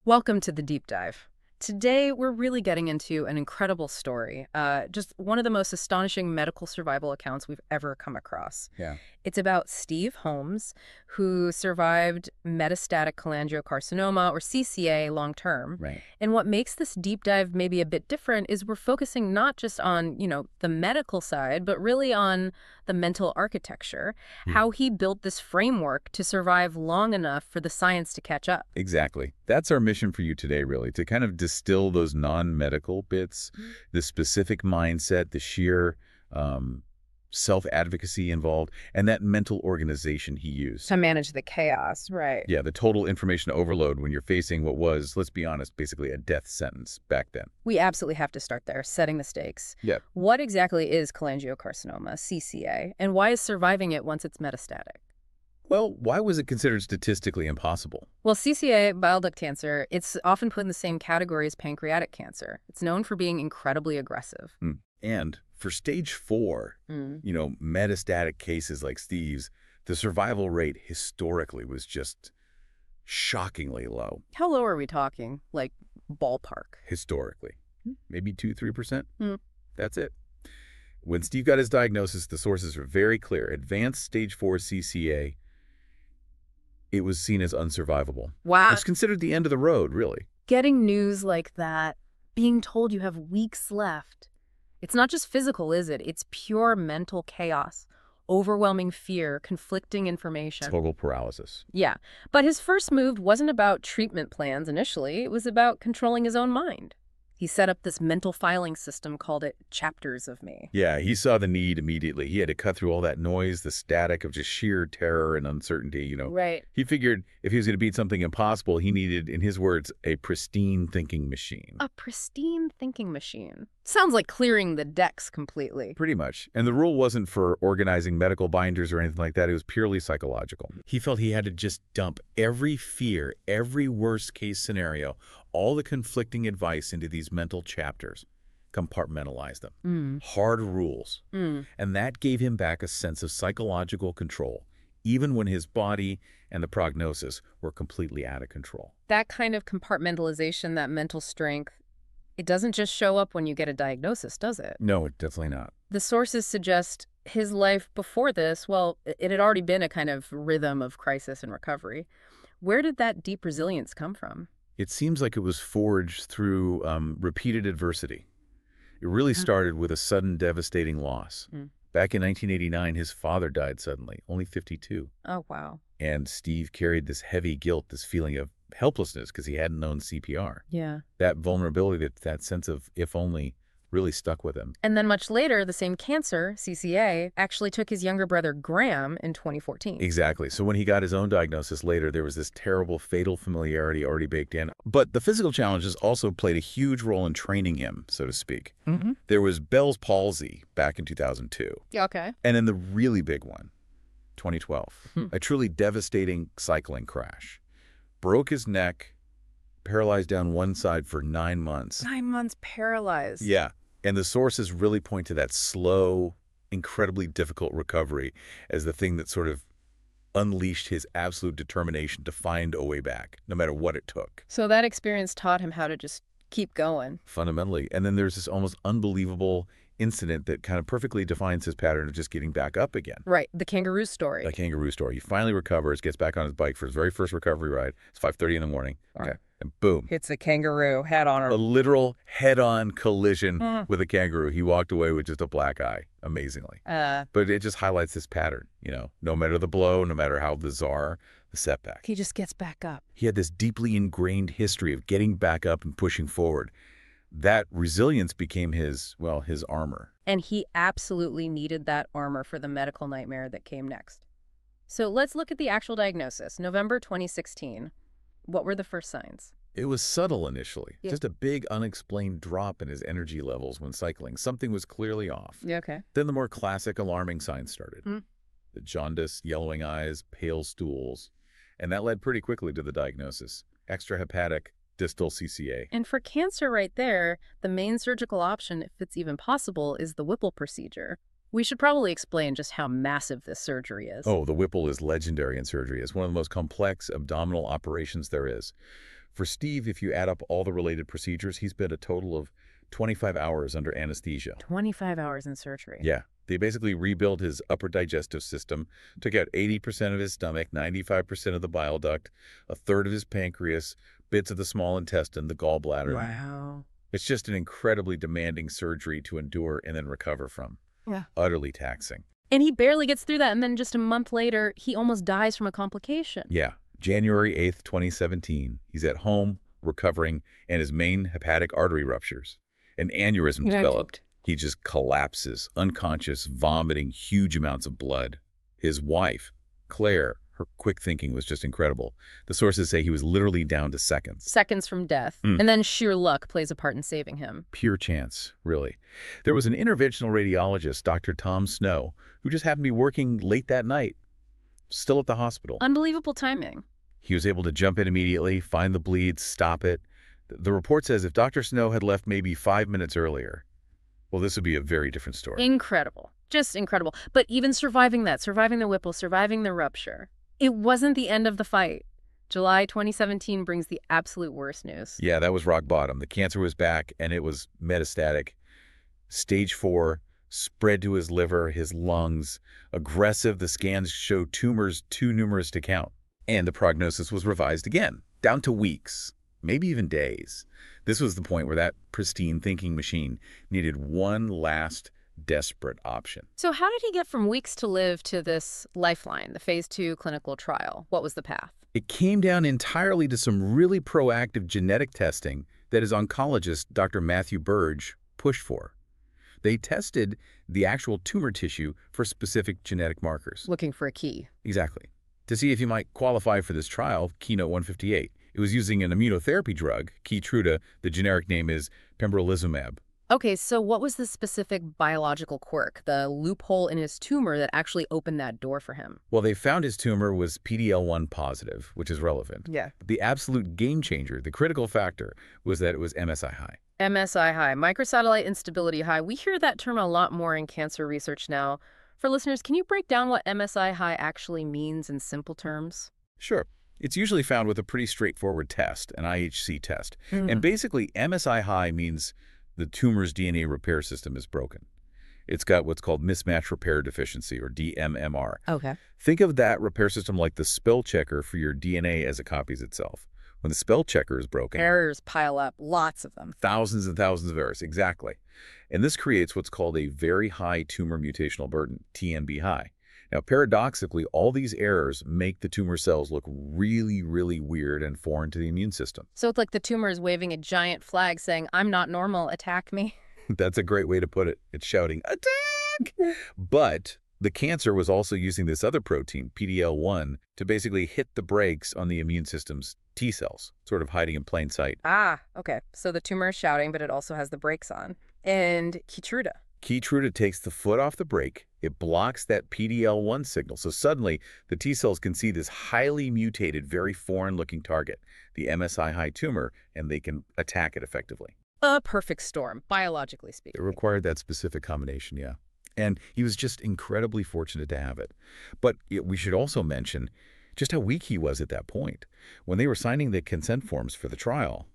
Welcome to the deep dive. Today, we're really getting into an incredible story, just one of the most astonishing medical survival accounts we've ever come across. Yeah. It's about Steve Holmes, who survived metastatic cholangiocarcinoma, or CCA, long term. Right. And what makes this deep dive maybe a bit different is we're focusing not just on, the medical side, but really on the mental architecture, Hmm. how he built this framework to survive long enough for the science to catch up. Exactly. That's our mission for you today, really, to kind of distill those non-medical bits, the specific mindset, the sheer self-advocacy involved, and that mental organization he used. To manage the chaos, right. Yeah, the total information overload when you're facing what was, let's be honest, basically a death sentence back then. We absolutely have to start there, setting the stakes. Yeah. What exactly is cholangiocarcinoma, CCA, and why is surviving it once it's metastatic? Well, why was it considered statistically impossible? Well, CCA, bile duct cancer, it's often put in the same category as pancreatic cancer. It's known for being incredibly aggressive. And for stage 4, metastatic cases like Steve's, the survival rate historically was just shockingly low. How low are we talking? Like, ballpark? Historically. Maybe 2–3%. Hmm. That's it. When Steve got his diagnosis, the sources are very clear. Advanced stage 4 CCA, it was seen as unsurvivable. Wow. It's considered the end of the road, really. Getting news like that, being told you have weeks left, it's not just physical, is it? It's pure mental chaos, overwhelming fear, conflicting information. Total paralysis. Yeah, but his first move wasn't about treatment plans initially. It was about controlling his own mind. He set up this mental filing system, called it Chapters of Me. Yeah, he saw the need immediately. He had to cut through all that noise, the static of just sheer terror and uncertainty, Right. He figured if he was going to beat something impossible, he needed, in his words, a pristine thinking machine. A pristine thinking machine. Sounds like clearing the decks completely. Pretty much. And the rule wasn't for organizing medical binders or anything like that. It was purely psychological. He felt he had to just dump every fear, every worst-case scenario, all the conflicting advice into these mental chapters, compartmentalize them. Hard rules. And that gave him back a sense of psychological control, even when his body and the prognosis were completely out of control. That kind of compartmentalization, that mental strength, it doesn't just show up when you get a diagnosis, does it? No, definitely not. The sources suggest his life before this, well, it had already been a kind of rhythm of crisis and recovery. Where did that deep resilience come from? It seems like it was forged through repeated adversity. It really started with a sudden, devastating loss. Back in 1989, his father died suddenly, only 52. Oh, wow. And Steve carried this heavy guilt, this feeling of helplessness because he hadn't known CPR. Yeah. That vulnerability, that sense of if only, really stuck with him. And then much later, the same cancer, CCA, actually took his younger brother Graham in 2014. Exactly. So when he got his own diagnosis later, there was this terrible, fatal familiarity already baked in. But the physical challenges also played a huge role in training him, so to speak. There was Bell's palsy back in 2002. Yeah, okay. And then the really big one, 2012, a truly devastating cycling crash. Broke his neck, paralyzed down one side for 9 months. 9 months paralyzed. Yeah. And the sources really point to that slow, incredibly difficult recovery as the thing that sort of unleashed his absolute determination to find a way back, no matter what it took. So that experience taught him how to just keep going. Fundamentally. And then there's this almost unbelievable incident that kind of perfectly defines his pattern of just getting back up again. Right, the kangaroo story. A kangaroo story. He finally recovers, gets back on his bike for his very first recovery ride. It's 5:30 in the morning. Okay. And boom. Hits a kangaroo head on A literal head-on collision with a kangaroo. He walked away with just a black eye, amazingly. But it just highlights this pattern, no matter the blow, no matter how bizarre the setback. He just gets back up. He had this deeply ingrained history of getting back up and pushing forward. That resilience became his armor. And he absolutely needed that armor for the medical nightmare that came next. So let's look at the actual diagnosis. November 2016. What were the first signs? It was subtle initially, Yeah. just a big unexplained drop in his energy levels when cycling. Something was clearly off. Yeah, okay. Then the more classic alarming signs started. Hmm. The jaundice, yellowing eyes, pale stools. And that led pretty quickly to the diagnosis. Extrahepatic distal CCA. And for cancer right there, the main surgical option, if it's even possible, is the Whipple procedure. We should probably explain just how massive this surgery is. Oh, the Whipple is legendary in surgery. It's one of the most complex abdominal operations there is. For Steve, if you add up all the related procedures, he spent a total of 25 hours under anesthesia. 25 hours in surgery. Yeah. They basically rebuilt his upper digestive system, took out 80% of his stomach, 95% of the bile duct, a third of his pancreas, bits of the small intestine, the gallbladder. Wow. It's just an incredibly demanding surgery to endure and then recover from. Yeah. Utterly taxing. And he barely gets through that, and then just a month later, he almost dies from a complication. Yeah. January 8th, 2017. He's at home, recovering, and his main hepatic artery ruptures. An aneurysm developed. He just collapses, unconscious, vomiting huge amounts of blood. His wife, Claire, her quick thinking was just incredible. The sources say he was literally down to seconds. Seconds from death. And then sheer luck plays a part in saving him. Pure chance, really. There was an interventional radiologist, Dr. Tom Snow, who just happened to be working late that night, still at the hospital. Unbelievable timing. He was able to jump in immediately, find the bleed, stop it. The report says if Dr. Snow had left maybe 5 minutes earlier, well, this would be a very different story. Incredible. Just incredible. But even surviving that, surviving the Whipple, surviving the rupture, it wasn't the end of the fight. July 2017 brings the absolute worst news. Yeah, that was rock bottom. The cancer was back, and it was metastatic. Stage 4, spread to his liver, his lungs. Aggressive, the scans showed tumors too numerous to count. And the prognosis was revised again, down to weeks, maybe even days. This was the point where that pristine thinking machine needed one last desperate option. So how did he get from weeks to live to this lifeline, the phase 2 clinical trial? What was the path? It came down entirely to some really proactive genetic testing that his oncologist, Dr. Matthew Burge, pushed for. They tested the actual tumor tissue for specific genetic markers. Looking for a key. Exactly. To see if he might qualify for this trial, Keynote 158. It was using an immunotherapy drug, Keytruda. The generic name is pembrolizumab. Okay, so what was the specific biological quirk, the loophole in his tumor that actually opened that door for him? Well, they found his tumor was PD-L1 positive, which is relevant. Yeah. But the absolute game changer, the critical factor, was that it was MSI high. MSI high, microsatellite instability high. We hear that term a lot more in cancer research now. For listeners, can you break down what MSI high actually means in simple terms? Sure. It's usually found with a pretty straightforward test, an IHC test. And basically, MSI high means the tumor's DNA repair system is broken. It's got what's called mismatch repair deficiency, or DMMR. Okay. Think of that repair system like the spell checker for your DNA as it copies itself. When the spell checker is broken, Errors pile up, lots of them. thousands and thousands of errors, exactly. And this creates what's called a very high tumor mutational burden, TMB high. Now, paradoxically, all these errors make the tumor cells look really, really weird and foreign to the immune system. So it's like the tumor is waving a giant flag saying, I'm not normal, attack me. That's a great way to put it. It's shouting, attack! But the cancer was also using this other protein, PD-L1, to basically hit the brakes on the immune system's T cells, sort of hiding in plain sight. Ah, okay. So the tumor is shouting, but it also has the brakes on. And Keytruda. Keytruda takes the foot off the brake. It blocks that PD-L1 signal. So suddenly, the T cells can see this highly mutated, very foreign-looking target, the MSI high tumor, and they can attack it effectively. A perfect storm, biologically It speaking. required that specific combination, yeah. And he was just incredibly fortunate to have it. But we should also mention just how weak he was at that point. When they were signing the consent forms for the trial,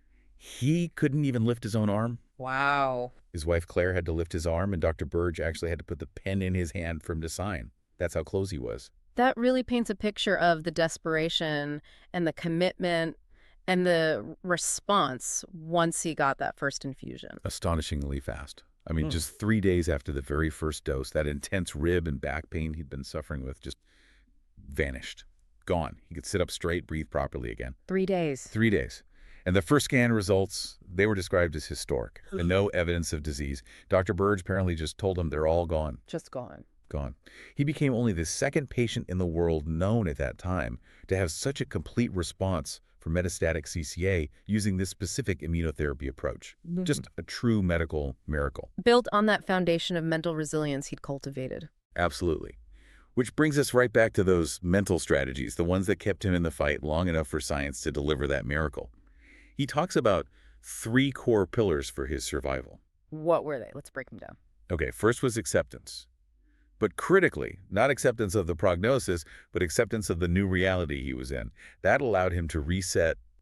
he couldn't even lift his own arm. Wow. His wife, Claire, had to lift his arm, and Dr. Burge actually had to put the pen in his hand for him to sign. That's how close he was. That really paints a picture of the desperation and the commitment and the response once he got that first infusion. Astonishingly fast. I mean, just 3 days after the very first dose, that intense rib and back pain he'd been suffering with just vanished. Gone. He could sit up straight, breathe properly again. 3 days. 3 days. And the first scan results, they were described as historic, and no evidence of disease. Dr. Burge apparently just told him they're all gone. Just gone. Gone. He became only the second patient in the world known at that time to have such a complete response for metastatic CCA using this specific immunotherapy approach. Just a true medical miracle. Built on that foundation of mental resilience he'd cultivated. Absolutely. Which brings us right back to those mental strategies, the ones that kept him in the fight long enough for science to deliver that miracle. He talks about 3 core pillars for his survival. What were they? Let's break them down. Okay, first was acceptance. But critically, not acceptance of the prognosis, but acceptance of the new reality he was in. That allowed him to reset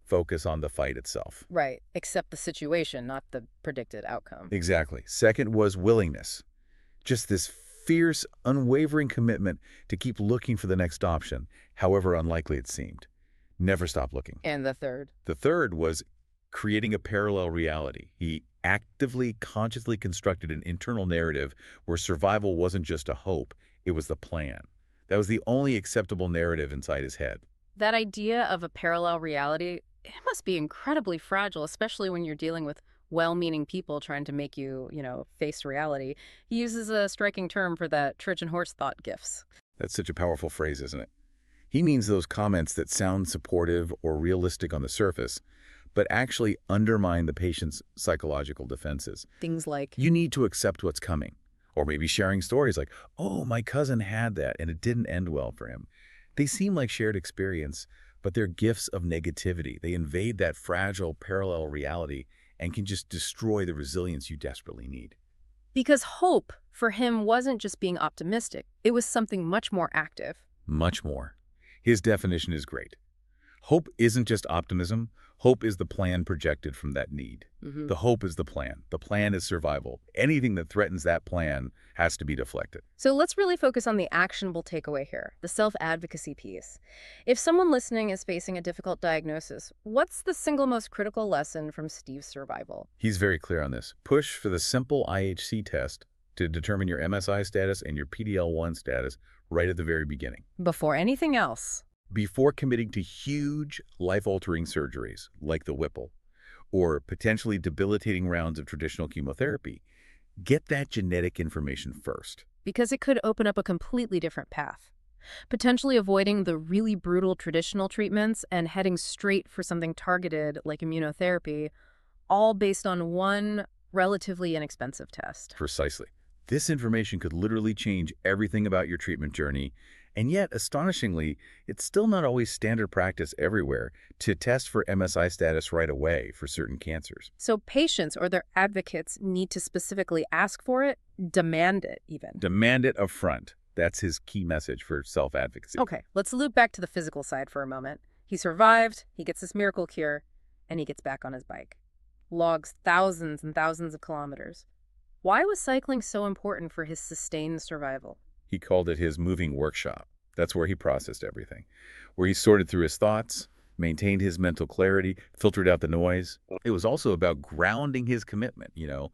Focus on the fight itself. Right. Accept the situation, not the predicted outcome. Exactly. Second was willingness. Just this fierce, unwavering commitment to keep looking for the next option, however unlikely it seemed. Never stop looking. And the third? The third was creating a parallel reality. He actively, consciously constructed an internal narrative where survival wasn't just a hope, it was the plan. That was the only acceptable narrative inside his head. That idea of a parallel reality, it must be incredibly fragile, especially when you're dealing with well-meaning people trying to make you, face reality. He uses a striking term for that Trojan horse thought gifts. That's such a powerful phrase, isn't it? He means those comments that sound supportive or realistic on the surface, but actually undermine the patient's psychological defenses. Things like, You need to accept what's coming. Or maybe sharing stories like, oh, my cousin had that and it didn't end well for him. They seem like shared experience, but they're gifts of negativity. They invade that fragile parallel reality and can just destroy the resilience you desperately need. because hope for him wasn't just being optimistic. It was something much more active. Much more. His definition is great. Hope isn't just optimism. Hope is the plan projected from that need. The hope is the plan. The plan is survival. Anything that threatens that plan has to be deflected. So let's really focus on the actionable takeaway here, the self-advocacy piece. If someone listening is facing a difficult diagnosis, what's the single most critical lesson from Steve's survival? He's very clear on this. Push for the simple IHC test to determine your MSI status and your PD-L1 status right at the very beginning. Before anything else. Before committing to huge, life-altering surgeries like the Whipple or potentially debilitating rounds of traditional chemotherapy, get that genetic information first. Because it could open up a completely different path, potentially avoiding the really brutal traditional treatments and heading straight for something targeted like immunotherapy, all based on one relatively inexpensive test. Precisely. This information could literally change everything about your treatment journey, and yet, astonishingly, it's still not always standard practice everywhere to test for MSI status right away for certain cancers. So patients or their advocates need to specifically ask for it, demand it even. Demand it upfront. That's his key message for self-advocacy. Okay, let's loop back to the physical side for a moment. He survived, he gets this miracle cure, and he gets back on his bike. Logs thousands and thousands of kilometers. Why was cycling so important for his sustained survival? He called it his moving workshop. That's where he processed everything, where he sorted through his thoughts, maintained his mental clarity, filtered out the noise. It was also about grounding his commitment,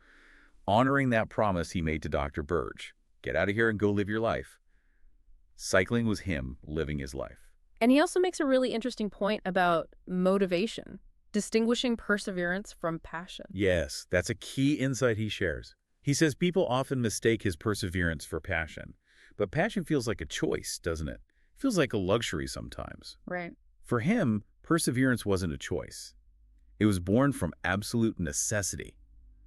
honoring that promise he made to Dr. Burge. Get out of here and go live your life. Cycling was him living his life. And he also makes a really interesting point about motivation, distinguishing perseverance from passion. Yes, that's a key insight he shares. He says people often mistake his perseverance for passion. But passion feels like a choice, doesn't it? It feels like a luxury sometimes. Right. For him, perseverance wasn't a choice. It was born from absolute necessity.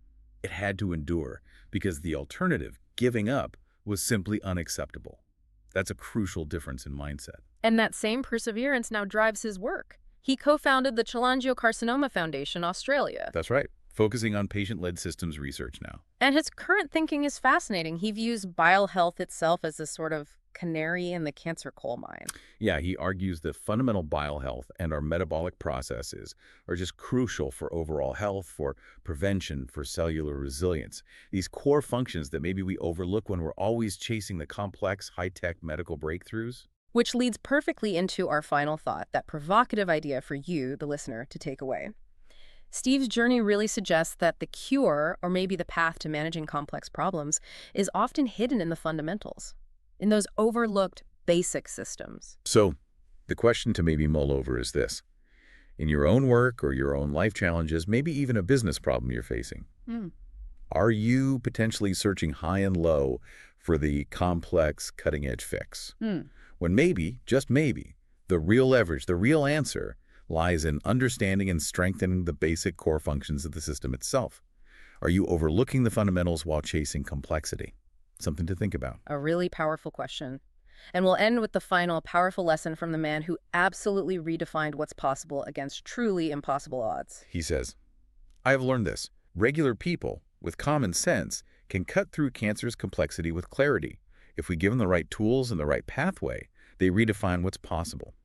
It had to endure because the alternative, giving up, was simply unacceptable. That's a crucial difference in mindset. And that same perseverance now drives his work. He co-founded the Cholangiocarcinoma Foundation Australia. That's right. Focusing on patient-led systems research now. And his current thinking is fascinating. He views bile health itself as a sort of canary in the cancer coal mine. Yeah, he argues that fundamental bile health and our metabolic processes are just crucial for overall health, for prevention, for cellular resilience. These core functions that maybe we overlook when we're always chasing the complex, high-tech medical breakthroughs. Which leads perfectly into our final thought, that provocative idea for you, the listener, to take away. Steve's journey really suggests that the cure, or maybe the path to managing complex problems, is often hidden in the fundamentals, in those overlooked basic systems. So, the question to maybe mull over is this. In your own work or your own life challenges, maybe even a business problem you're facing, are you potentially searching high and low for the complex, cutting-edge fix? When maybe, just maybe, the real leverage, the real answer lies in understanding and strengthening the basic core functions of the system itself. Are you overlooking the fundamentals while chasing complexity? Something to think about. A really powerful question. And we'll end with the final powerful lesson from the man who absolutely redefined what's possible against truly impossible odds. He says, I have learned this. Regular people, with common sense, can cut through cancer's complexity with clarity. If we give them the right tools and the right pathway, they redefine what's possible.